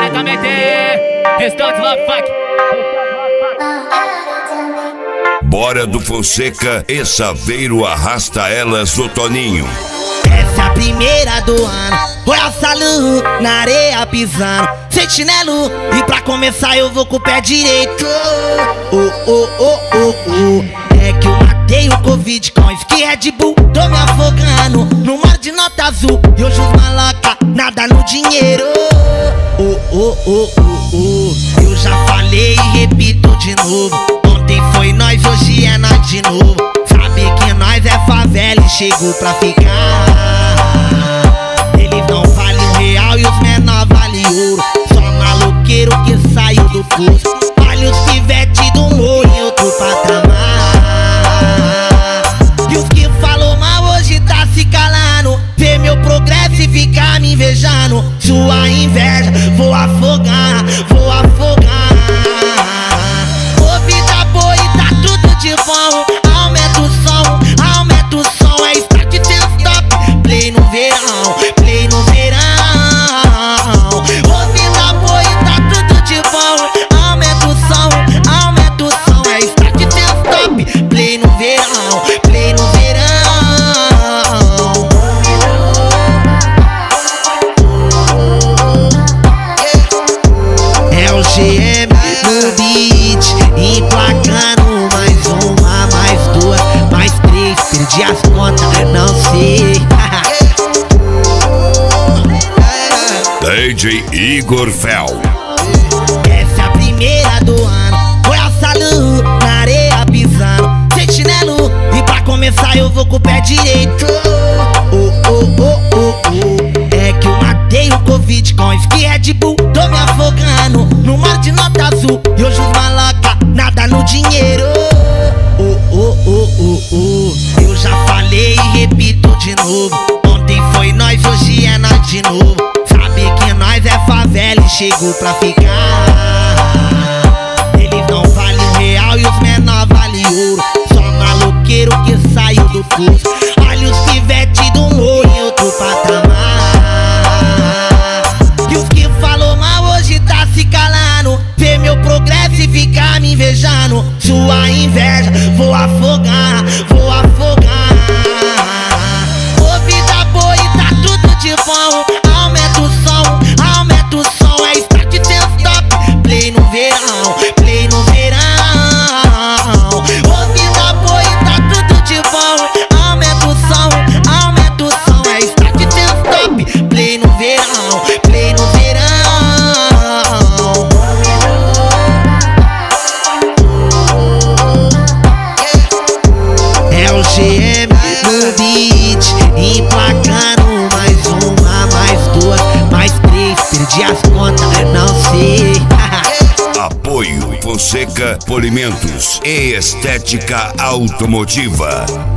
vai também ter restante love funk. Bora do Fonseca e Saveiro arrasta elas do Toninho. Essa é a primeira do ano, Royal Salão, na areia pisando, sem chinelo, e pra começar eu vou com o pé direito. É que eu matei o Covid com whisky Red Bull, tô me afogando no mar de nota azul, e hoje os maloca nada no dinheiro. Eu já falei e repito de novo, ontem foi nós, hoje é nós de novo. Sabe que nós é favela e chegou pra ficar. Eles não valem R$1 e os menor valem ouro. Só maloqueiro que saiu do curso. Olha os pivete do morro em outro patamar. E os que falou mal hoje tá se calando. Vê meu progresso e fica me invejando. Sua inveja vou afogar, vou afogar. Ô vida boa e tá tudo de bom. Aumenta o som, é start e sem stop. Play no verão, play no verão. Ô vida boa e tá tudo de bom. Aumenta o som, é start e sem stop. Play no verão, play no verão. É o GM no beat, emplacando mais uma, mais duas, mais três. Perdi as contas, não sei. DJ Igor Fel. Essa é a primeira do ano, Royal Salão, na areia pisando, sem chinelo, e pra começar eu vou com o pé direito. É que eu matei o Covid com whisky Red Bull, tô me afogando no mar de nota azul, e hoje os maloca nada no dinheiro. Eu já falei e repito de novo, ontem foi nós, hoje é nós de novo. Sabe que nós é favela e chegou pra ficar. Eles não valem R$1 e os menor valem ouro. Só maloqueiro que saiu do curso. Olha os pivete do morro em outro patamar. E os que falou mal hoje tá se calando. Vê meu progresso e fica me invejando. Sua inveja vou afogar, vou afogar. Ô vida boa e tá tudo de bom. Aumenta o som, é start e sem stop. Play no verão, play no verão. Ô vida boa e tá tudo de bom. Aumenta o som, é start e sem stop. Play no verão, play no verão. É o GM no beat, emplacando mais uma, mais duas, mais três. Perdi as contas, não sei. Apoio Fonseca Polimentos e Estética Automotiva.